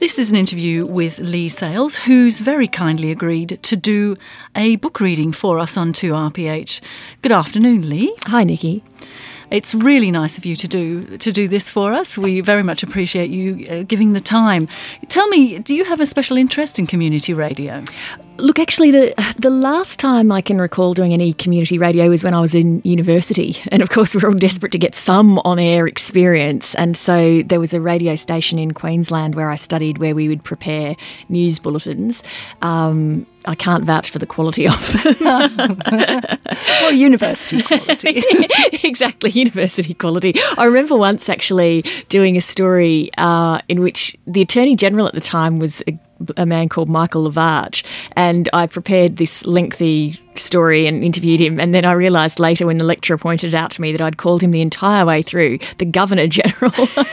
This is an interview with Lee Sales, who's very kindly agreed to do a book reading for us on 2RPH. Good afternoon, Lee. Hi, Nikki. It's really nice of you to do this for us. We very much appreciate you giving the time. Tell me, do you have a special interest in community radio? Look, actually, the last time I can recall doing any community radio was when I was in university. And, of course, we were all desperate to get some on-air experience. And so there was a radio station in Queensland where I studied where we would prepare news bulletins. I can't vouch for the quality of them. Well, university quality. Exactly, university quality. I remember once actually doing a story in which the Attorney General at the time was a man called Michael Lavarch, and I prepared this lengthy story and interviewed him, and then I realised later when the lecturer pointed out to me that I'd called him the entire way through the Governor General.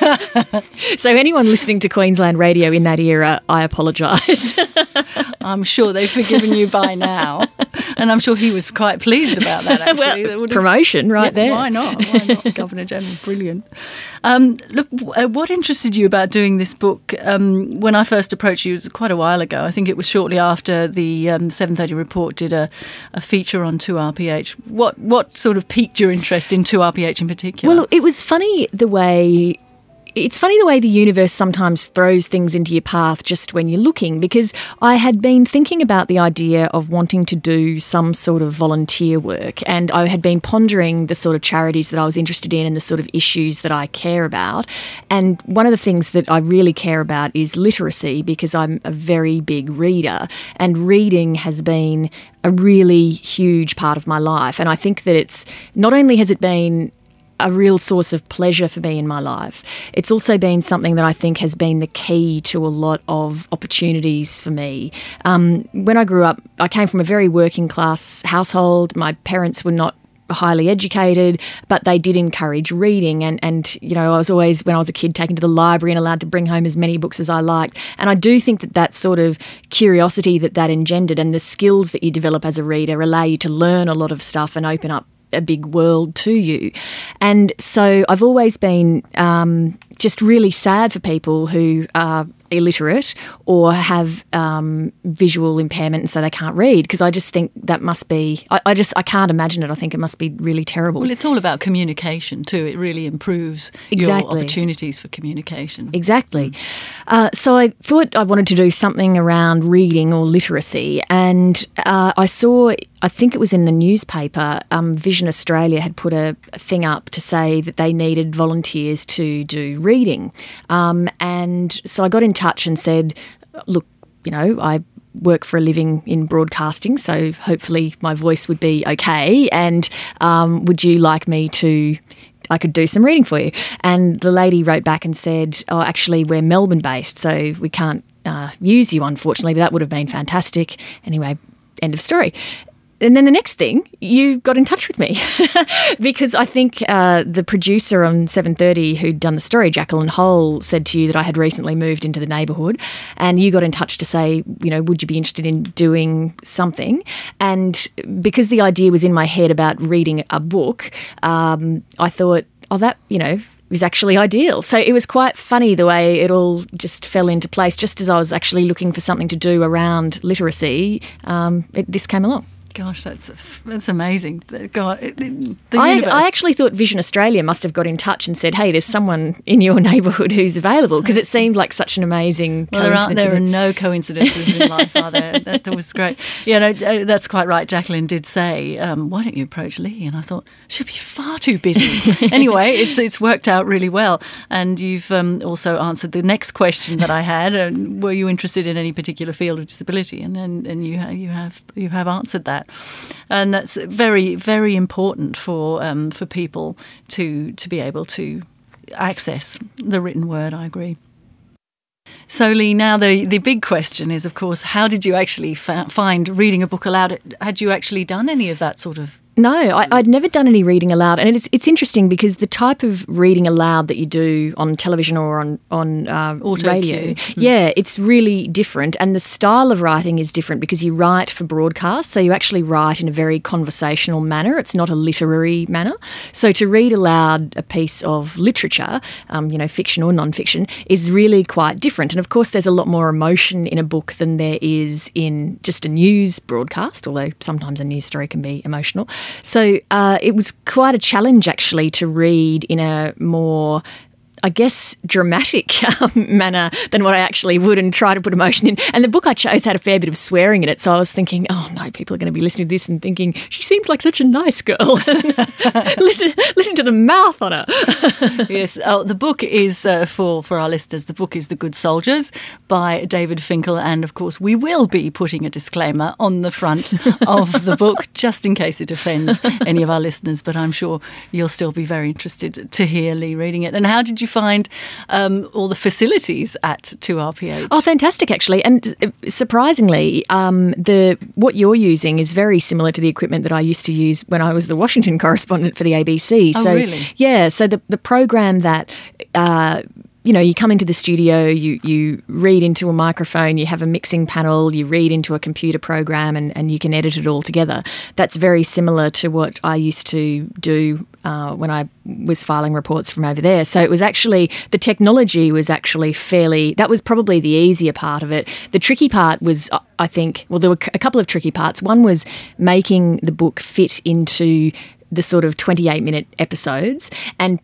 So anyone listening to Queensland radio in that era, I apologise. I'm sure they've forgiven you by now, and I'm sure he was quite pleased about that, actually. Well, promotion there. Why not? Governor General, brilliant. Look, what interested you about doing this book? When I first approached you, it was quite a while ago. I think it was shortly after the 7:30 Report did a feature on 2RPH. What sort of piqued your interest in 2RPH in particular? Well, it was funny the way the universe sometimes throws things into your path just when you're looking, because I had been thinking about the idea of wanting to do some sort of volunteer work, and I had been pondering the sort of charities that I was interested in and the sort of issues that I care about. And one of the things that I really care about is literacy, because I'm a very big reader, and reading has been a really huge part of my life. And I think that it's not only has it been a real source of pleasure for me in my life, it's also been something that I think has been the key to a lot of opportunities for me. When I grew up, I came from a very working class household. My parents were not highly educated, but they did encourage reading, and you know, I was always, when I was a kid, taken to the library and allowed to bring home as many books as I liked. And I do think that sort of curiosity that engendered and the skills that you develop as a reader allow you to learn a lot of stuff and open up a big world to you. And so I've always been just really sad for people who are illiterate or have visual impairment and so they can't read, because I just think that must be, I can't imagine it. I think it must be really terrible. Well, it's all about communication too. It really improves your opportunities for communication. Exactly. So I thought I wanted to do something around reading or literacy, and I saw, I think it was in the newspaper, Vision Australia had put a thing up to say that they needed volunteers to do reading. And so I got in touch and said, look, you know, I work for a living in broadcasting, so hopefully my voice would be okay, and would you like me to, I could do some reading for you. And the lady wrote back and said, oh, actually, we're Melbourne based, so we can't use you, unfortunately, but that would have been fantastic. Anyway, end of story. And then the next thing, you got in touch with me because I think the producer on 7:30 who'd done the story, Jacqueline Hole, said to you that I had recently moved into the neighbourhood, and you got in touch to say, you know, would you be interested in doing something? And because the idea was in my head about reading a book, I thought, oh, that, you know, is actually ideal. So it was quite funny the way it all just fell into place. Just as I was actually looking for something to do around literacy, this came along. Gosh, that's amazing. God, I actually thought Vision Australia must have got in touch and said, hey, there's someone in your neighbourhood who's available, because it seemed like such an amazing coincidence. There are no coincidences in life, are there? That was great. Yeah, no, that's quite right. Jacqueline did say, why don't you approach Lee? And I thought, she'll be far too busy. Anyway, it's worked out really well. And you've also answered the next question that I had. Were you interested in any particular field of disability? And you have answered that. And that's very, very important for people to be able to access the written word. I agree. So, Lee, now the big question is, of course, how did you actually find reading a book aloud? Had you actually done any of that sort of No, I'd never done any reading aloud, and it's interesting because the type of reading aloud that you do on television or on radio, it's really different, and the style of writing is different because you write for broadcast, so you actually write in a very conversational manner. It's not a literary manner. So to read aloud a piece of literature, fiction or non-fiction, is really quite different. And of course, there's a lot more emotion in a book than there is in just a news broadcast, although sometimes a news story can be emotional. So it was quite a challenge, actually, to read in a more, I guess, dramatic manner than what I actually would and try to put emotion in. And the book I chose had a fair bit of swearing in it, so I was thinking, oh no, people are going to be listening to this and thinking, she seems like such a nice girl. listen to the mouth on her. Yes, the book is, for our listeners, the book is The Good Soldiers by David Finkel, and of course we will be putting a disclaimer on the front of the book just in case it offends any of our listeners, but I'm sure you'll still be very interested to hear Lee reading it. And how did you find all the facilities at 2RPH? Oh, fantastic, actually. And surprisingly, what you're using is very similar to the equipment that I used to use when I was the Washington correspondent for the ABC. Oh, really? Yeah, so the program that... you come into the studio, you read into a microphone, you have a mixing panel, you read into a computer program and you can edit it all together. That's very similar to what I used to do when I was filing reports from over there. So it was actually, the technology was actually that was probably the easier part of it. The tricky part was, I think, there were a couple of tricky parts. One was making the book fit into the sort of 28-minute episodes and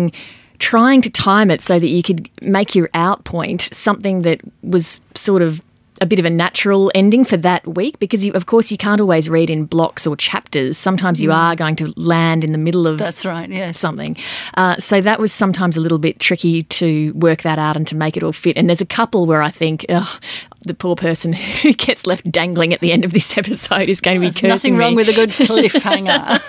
trying to time it so that you could make your out point something that was sort of a bit of a natural ending for that week, because of course you can't always read in blocks or chapters. Sometimes you are going to land in the middle of something. So that was sometimes a little bit tricky to work that out and to make it all fit. And there's a couple where I think, the poor person who gets left dangling at the end of this episode is going to be cursing nothing wrong me. with a good cliffhanger.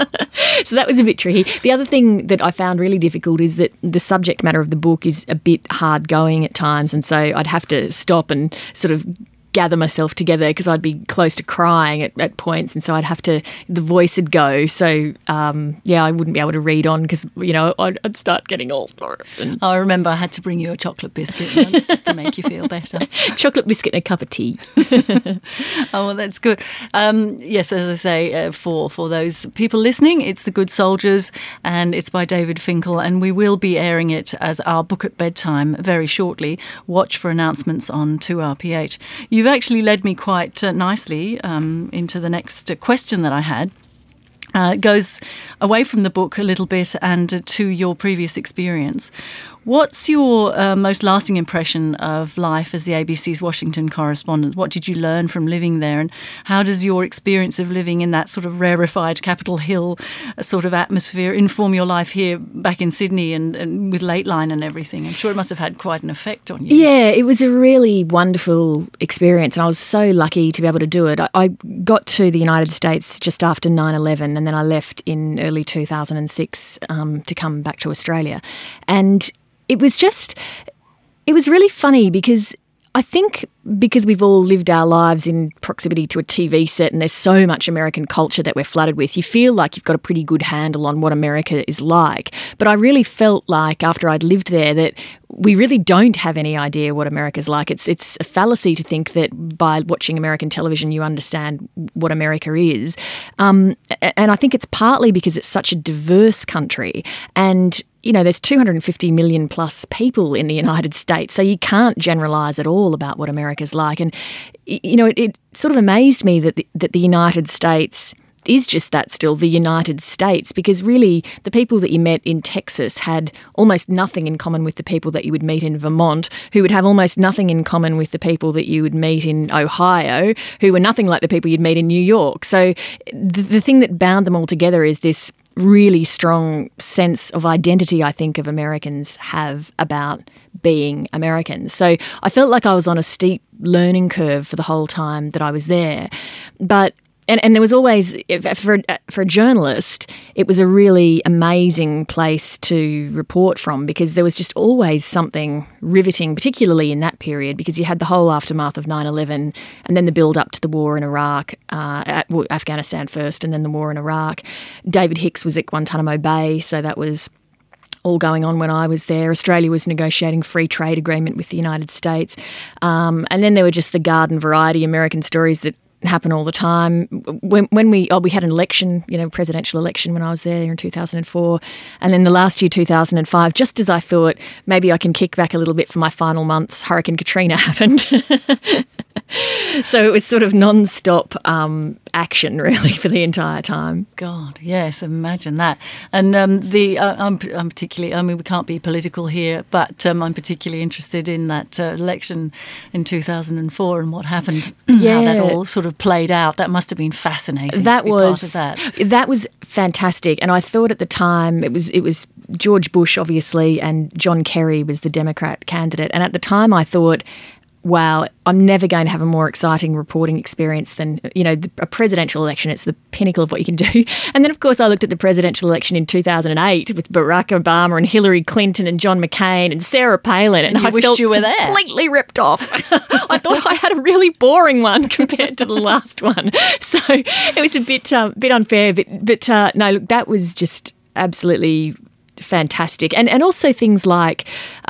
So that was a bit tricky. The other thing that I found really difficult is that the subject matter of the book is a bit hard going at times, and so I'd have to stop and sort of gather myself together because I'd be close to crying at points, and so the voice would go. So, I wouldn't be able to read on because, I'd start getting all... I remember I had to bring you a chocolate biscuit once just to make you feel better. Chocolate biscuit and a cup of tea. Oh, well, that's good. Yes, as I say, for those people listening, it's The Good Soldiers and it's by David Finkel, and we will be airing it as our book at bedtime very shortly. Watch for announcements on 2RPH. You've actually led me quite nicely into the next question that I had. It goes away from the book a little bit and to your previous experience. What's your most lasting impression of life as the ABC's Washington correspondent? What did you learn from living there, and how does your experience of living in that sort of rarefied Capitol Hill sort of atmosphere inform your life here back in Sydney and with Lateline and everything? I'm sure it must have had quite an effect on you. Yeah, it was a really wonderful experience and I was so lucky to be able to do it. I got to the United States just after 9/11 and then I left in early 2006 to come back to Australia. And it was really funny because I think because we've all lived our lives in proximity to a TV set and there's so much American culture that we're flooded with, you feel like you've got a pretty good handle on what America is like. But I really felt like after I'd lived there that we really don't have any idea what America's like. It's a fallacy to think that by watching American television you understand what America is. And I think it's partly because it's such a diverse country and there's 250 million plus people in the United States, so you can't generalise at all about what America's like. And, it sort of amazed me that the United States is just that still, the United States, because really the people that you met in Texas had almost nothing in common with the people that you would meet in Vermont, who would have almost nothing in common with the people that you would meet in Ohio, who were nothing like the people you'd meet in New York. So the thing that bound them all together is this really strong sense of identity, I think, of Americans have about being Americans. So I felt like I was on a steep learning curve for the whole time that I was there. But And there was always, for a journalist, it was a really amazing place to report from because there was just always something riveting, particularly in that period, because you had the whole aftermath of 9/11 and then the build-up to the war in Iraq, Afghanistan first and then the war in Iraq. David Hicks was at Guantanamo Bay, so that was all going on when I was there. Australia was negotiating free trade agreement with the United States. And then there were just the garden variety American stories that happen all the time. When we had an election, presidential election when I was there in 2004. And then the last year, 2005, just as I thought maybe I can kick back a little bit for my final months, Hurricane Katrina happened. So it was sort of non-stop action really for the entire time. God, yes, imagine that. And I'm particularly, we can't be political here, but I'm particularly interested in that election in 2004 and what happened, how that all sort of played out. That must have been fascinating. That was fantastic. And I thought at the time it was George Bush, obviously, and John Kerry was the Democrat candidate. And at the time I thought, wow, I'm never going to have a more exciting reporting experience than, a presidential election. It's the pinnacle of what you can do. And then, of course, I looked at the presidential election in 2008 with Barack Obama and Hillary Clinton and John McCain and Sarah Palin. And I felt you were there. Completely ripped off. I thought I had a really boring one compared to the last one. So it was a bit unfair. But no, look, that was just absolutely fantastic. And also things like...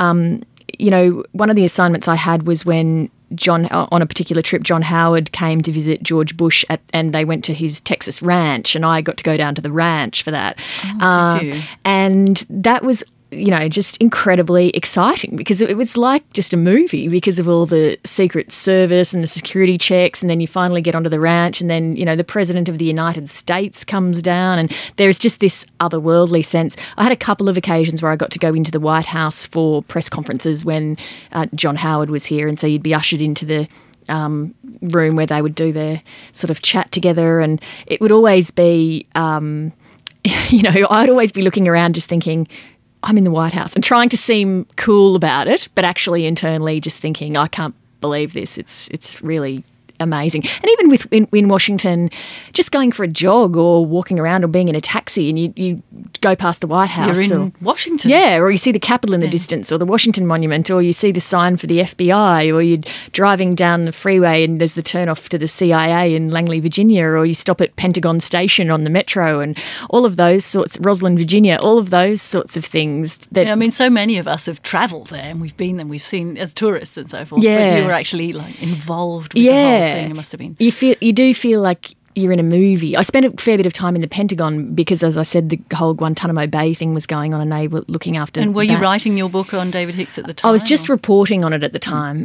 one of the assignments I had was when on a particular trip, John Howard came to visit George Bush and they went to his Texas ranch and I got to go down to the ranch for that. Oh, did you? And that was, just incredibly exciting because it was like just a movie because of all the Secret Service and the security checks, and then you finally get onto the ranch and then, the President of the United States comes down and there's just this otherworldly sense. I had a couple of occasions where I got to go into the White House for press conferences when John Howard was here, and so you'd be ushered into the room where they would do their sort of chat together, and it would always be, I'd always be looking around just thinking, I'm in the White House, and trying to seem cool about it, but actually internally just thinking, I can't believe this. It's really amazing. And even in Washington, just going for a jog or walking around or being in a taxi and you go past the White House. You're in Washington. Yeah, or you see the Capitol in the distance or the Washington Monument, or you see the sign for the FBI, or you're driving down the freeway and there's the turnoff to the CIA in Langley, Virginia, or you stop at Pentagon Station on the Metro and all of those sorts, Roslyn, Virginia, all of those sorts of things. So many of us have travelled there and we've been there, we've seen as tourists and so forth, but you were actually involved with the whole thing. It must have been. You do feel like you're in a movie. I spent a fair bit of time in the Pentagon because, as I said, the whole Guantanamo Bay thing was going on and they were looking after And were you writing your book on David Hicks at the time? I was just reporting on it at the time.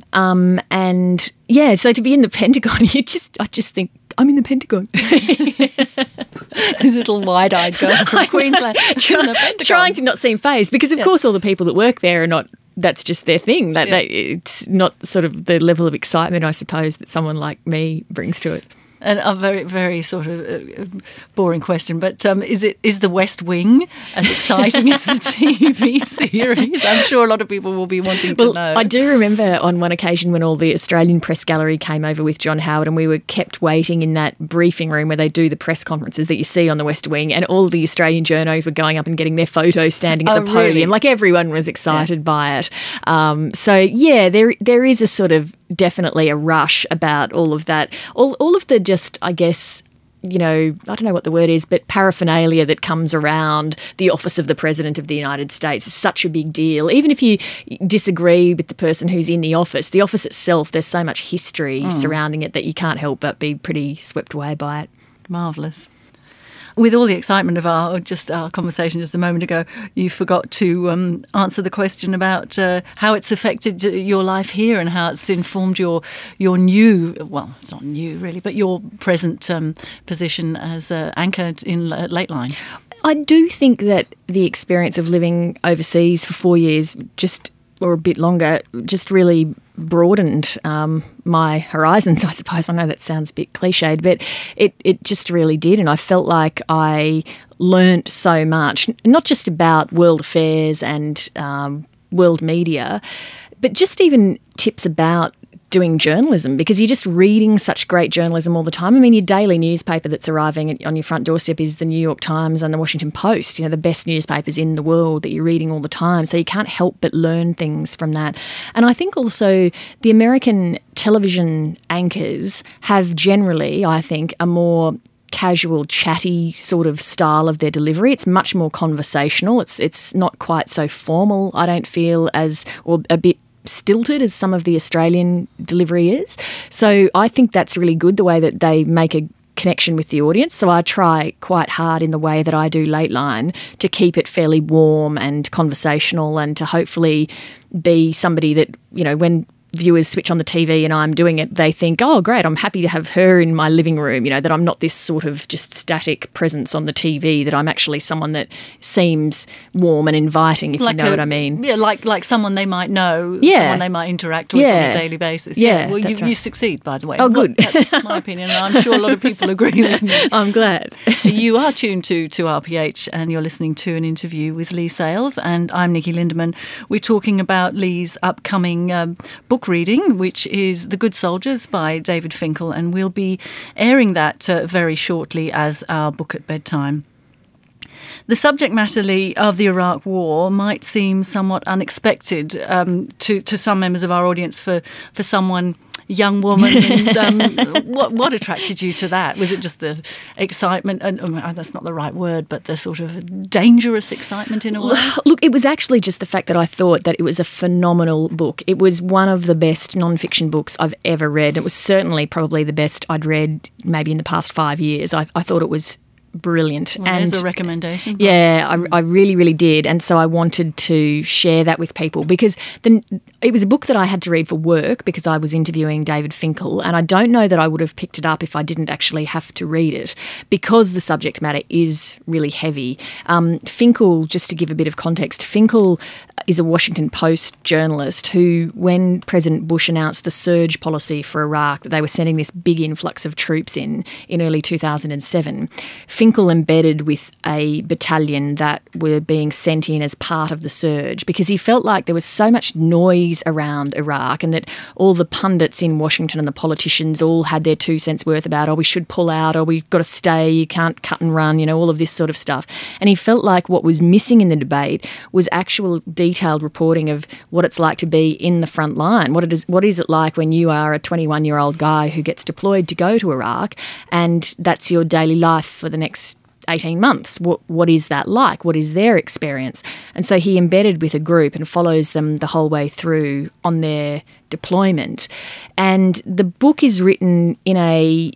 So to be in the Pentagon, I just think, I'm in the Pentagon. This little wide-eyed girl from Queensland trying to not seem fazed because, of course, all the people that work there are not. That's just their thing. It's not sort of the level of excitement, I suppose, that someone like me brings to it. And a very, very sort of boring question, but is the West Wing as exciting as the TV series? I'm sure a lot of people will be wanting to know. I do remember on one occasion when all the Australian press gallery came over with John Howard and we were kept waiting in that briefing room where they do the press conferences that you see on the West Wing, and all the Australian journos were going up and getting their photo standing at the podium. Really? Like everyone was excited by it. There is a sort of definitely a rush about all of that. All of the just, I guess, I don't know what the word is, but paraphernalia that comes around the office of the President of the United States is such a big deal. Even if you disagree with the person who's in the office itself, there's so much history surrounding it that you can't help but be pretty swept away by it. Marvellous. With all the excitement of our conversation just a moment ago, you forgot to answer the question about how it's affected your life here and how it's informed your new, well, it's not new really, but your present position as anchor in Lateline. I do think that the experience of living overseas for 4 years or a bit longer, just really broadened my horizons, I suppose. I know that sounds a bit cliched, but it just really did. And I felt like I learnt so much, not just about world affairs and world media, but just even tips about doing journalism, because you're just reading such great journalism all the time. I mean, your daily newspaper that's arriving on your front doorstep is the New York Times and the Washington Post, the best newspapers in the world that you're reading all the time. So you can't help but learn things from that. And I think also the American television anchors have generally, I think, a more casual, chatty sort of style of their delivery. It's much more conversational. It's not quite so formal, I don't feel, or a bit stilted as some of the Australian delivery is. So I think that's really good, the way that they make a connection with the audience. So I try quite hard in the way that I do Lateline to keep it fairly warm and conversational, and to hopefully be somebody that, when viewers switch on the TV and I'm doing it, they think, oh, great, I'm happy to have her in my living room, that I'm not this sort of just static presence on the TV, that I'm actually someone that seems warm and inviting, if you know what I mean. Yeah, like someone they might know, someone they might interact with on a daily basis. Yeah, well, you succeed, by the way. Oh, good. That's my opinion, and I'm sure a lot of people agree with me. I'm glad. You are tuned to RPH, and you're listening to an interview with Leigh Sales, and I'm Nikki Lindemann. We're talking about Leigh's upcoming book reading, which is The Good Soldiers by David Finkel, and we'll be airing that very shortly as our book at bedtime. The subject matter, Leigh, of the Iraq War might seem somewhat unexpected to some members of our audience for someone, young woman. And, what attracted you to that? Was it just the excitement? And that's not the right word, but the sort of dangerous excitement in a way? Look, it was actually just the fact that I thought that it was a phenomenal book. It was one of the best non-fiction books I've ever read. It was certainly probably the best I'd read maybe in the past 5 years. I thought it was brilliant. Well, there's a recommendation. Yeah, I really, really did. And so I wanted to share that with people, because it was a book that I had to read for work because I was interviewing David Finkel, and I don't know that I would have picked it up if I didn't actually have to read it, because the subject matter is really heavy. Finkel, just to give a bit of context, Finkel is a Washington Post journalist who, when President Bush announced the surge policy for Iraq, that they were sending this big influx of troops in early 2007, Finkel embedded with a battalion that were being sent in as part of the surge, because he felt like there was so much noise around Iraq, and that all the pundits in Washington and the politicians all had their 2 cents worth about, oh, we should pull out, or we've got to stay, you can't cut and run, all of this sort of stuff. And he felt like what was missing in the debate was actual detailed reporting of what it's like to be in the front line. What is it like when you are a 21-year-old guy who gets deployed to go to Iraq, and that's your daily life for the next 18 months. What is that like? What is their experience? And so he embedded with a group and follows them the whole way through on their deployment. And the book is written in a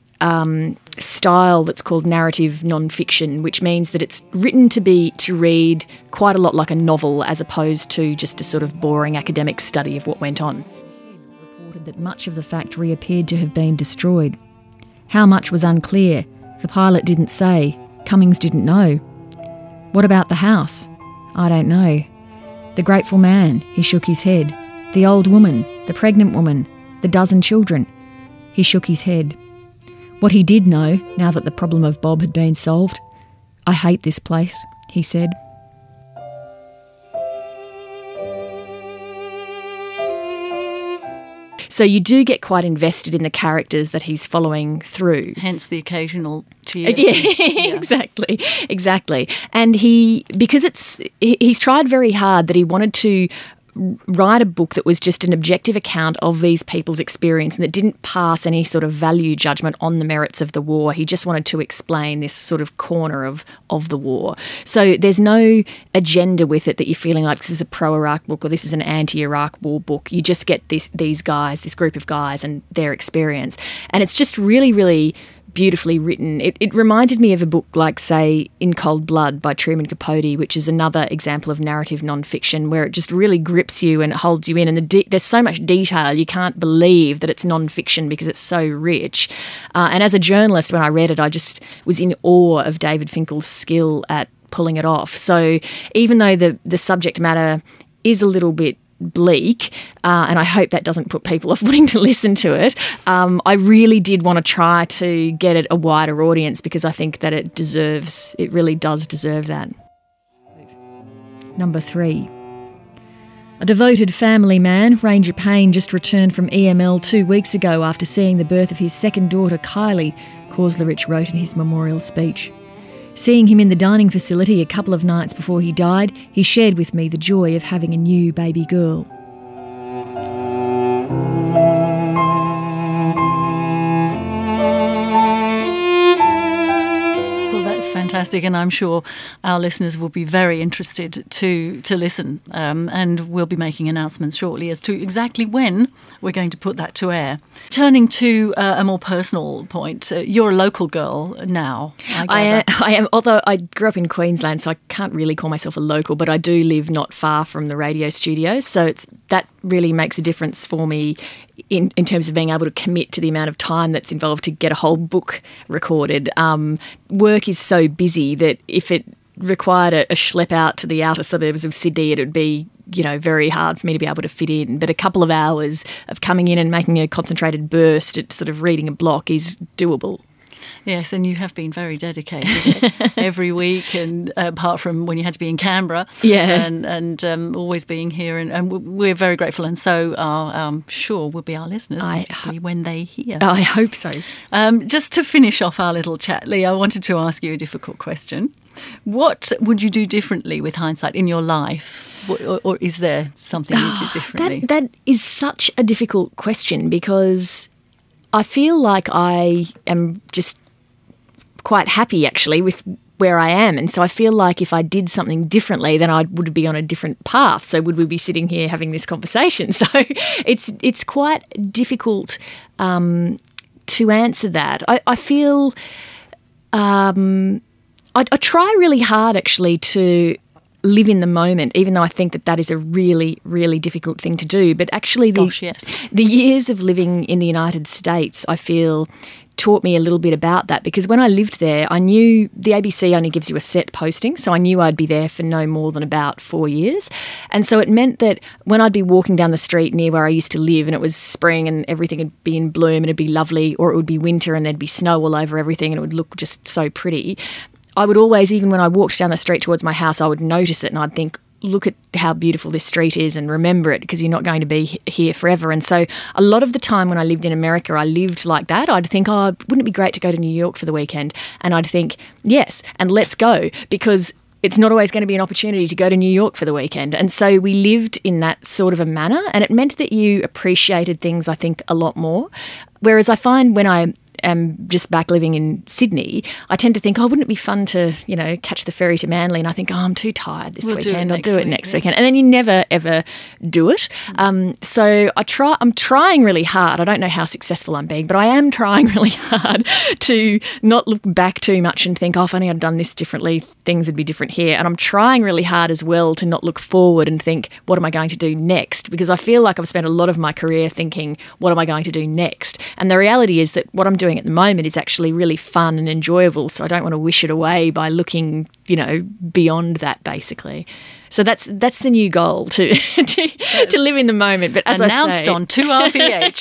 style that's called narrative non-fiction, which means that it's written to read quite a lot like a novel, as opposed to just a sort of boring academic study of what went on. Reported that much of the factory appeared to have been destroyed. How much was unclear. The pilot didn't say. Cummings didn't know. What about the house? I don't know. The grateful man, he shook his head. The old woman, the pregnant woman, the dozen children. He shook his head. What he did know, now that the problem of Bob had been solved, I hate this place, he said. So you do get quite invested in the characters that he's following through. Hence the occasional tears. Yeah, exactly. And he's tried very hard, that he wanted to write a book that was just an objective account of these people's experience and that didn't pass any sort of value judgment on the merits of the war. He just wanted to explain this sort of corner of the war. So there's no agenda with it that you're feeling like this is a pro-Iraq book or this is an anti-Iraq war book. You just get these guys, this group of guys and their experience. And it's just really, really beautifully written. It reminded me of a book like, say, In Cold Blood by Truman Capote, which is another example of narrative non-fiction where it just really grips you and holds you in. And there's so much detail, you can't believe that it's non-fiction because it's so rich. And as a journalist, when I read it, I just was in awe of David Finkel's skill at pulling it off. So even though the subject matter is a little bit bleak, and I hope that doesn't put people off wanting to listen to it, I really did want to try to get it a wider audience because I think that it really does deserve that. Number 3. A devoted family man, Ranger Payne just returned from EML 2 weeks ago after seeing the birth of his second daughter, Kylie, Korslerich wrote in his memorial speech. Seeing him in the dining facility a couple of nights before he died, he shared with me the joy of having a new baby girl. Fantastic, and I'm sure our listeners will be very interested to listen, and we'll be making announcements shortly as to exactly when we're going to put that to air. Turning to a more personal point, you're a local girl now. I am, although I grew up in Queensland, so I can't really call myself a local, but I do live not far from the radio studios, so that really makes a difference for me in terms of being able to commit to the amount of time that's involved to get a whole book recorded. Work is so busy that if it required a schlep out to the outer suburbs of Sydney, it would be, very hard for me to be able to fit in. But a couple of hours of coming in and making a concentrated burst at sort of reading a block is doable. Yes, and you have been very dedicated every week, and apart from when you had to be in Canberra, and always being here, and we're very grateful, and so are sure will be our listeners, particularly when they hear. I hope so. Just to finish off our little chat, Lee, I wanted to ask you a difficult question. What would you do differently with hindsight in your life? Or is there something you do differently? That is such a difficult question, because I feel like I am just quite happy actually with where I am, and so I feel like if I did something differently, then I would be on a different path. So would we be sitting here having this conversation? So it's quite difficult to answer that. I feel I try really hard actually to live in the moment, even though I think that is a really, really difficult thing to do. But actually the years of living in the United States, I feel, taught me a little bit about that, because when I lived there, I knew the ABC only gives you a set posting, so I knew I'd be there for no more than about 4 years. And so it meant that when I'd be walking down the street near where I used to live and it was spring and everything would be in bloom and it'd be lovely, or it would be winter and there'd be snow all over everything and it would look just so pretty, I would always, even when I walked down the street towards my house, I would notice it and I'd think, look at how beautiful this street is and remember it, because you're not going to be here forever. And so a lot of the time when I lived in America, I lived like that. I'd think, wouldn't it be great to go to New York for the weekend? And I'd think, yes, and let's go, because it's not always going to be an opportunity to go to New York for the weekend. And so we lived in that sort of a manner, and it meant that you appreciated things, I think, a lot more. Whereas I find when I am just back living in Sydney, I tend to think, wouldn't it be fun to, catch the ferry to Manly? And I think, I'm too tired this weekend. I'll do it next weekend. And then you never, ever do it. So I'm trying really hard. I don't know how successful I'm being, but I am trying really hard to not look back too much and think, if only I'd done this differently, things would be different here. And I'm trying really hard as well to not look forward and think, what am I going to do next? Because I feel like I've spent a lot of my career thinking, what am I going to do next? And the reality is that what I'm doing at the moment is actually really fun and enjoyable, so I don't want to wish it away by looking, beyond that, basically. So that's the new goal, to live in the moment. But as announced on 2RPH,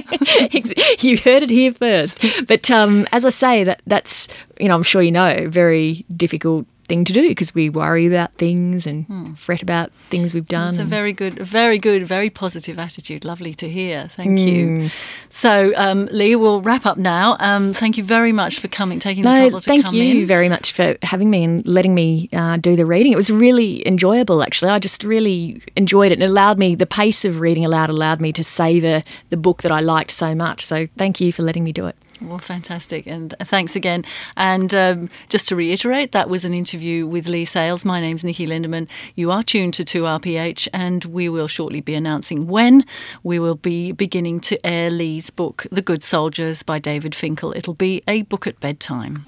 you heard it here first. But as I say, that's I'm sure very difficult thing to do, because we worry about things and fret about things we've done. It's a very good, very positive attitude. Lovely to hear. Thank you. So, Lee, we'll wrap up now. Thank you very much for coming, taking the trouble to come in. Thank you very much for having me and letting me do the reading. It was really enjoyable, actually. I just really enjoyed it. And the pace of reading aloud allowed me to savour the book that I liked so much. So thank you for letting me do it. Well, fantastic. And thanks again. And just to reiterate, that was an interview with Lee Sales. My name's Nikki Lindemann. You are tuned to 2RPH, and we will shortly be announcing when we will be beginning to air Lee's book, The Good Soldiers by David Finkel. It'll be a book at bedtime.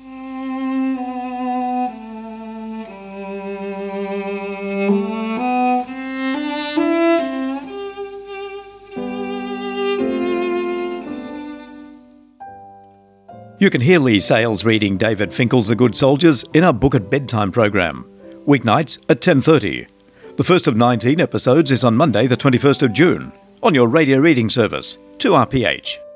You can hear Lee Sales reading David Finkel's The Good Soldiers in our Book at Bedtime program, weeknights at 10:30. The first of 19 episodes is on Monday the 21st of June, on your radio reading service, 2RPH.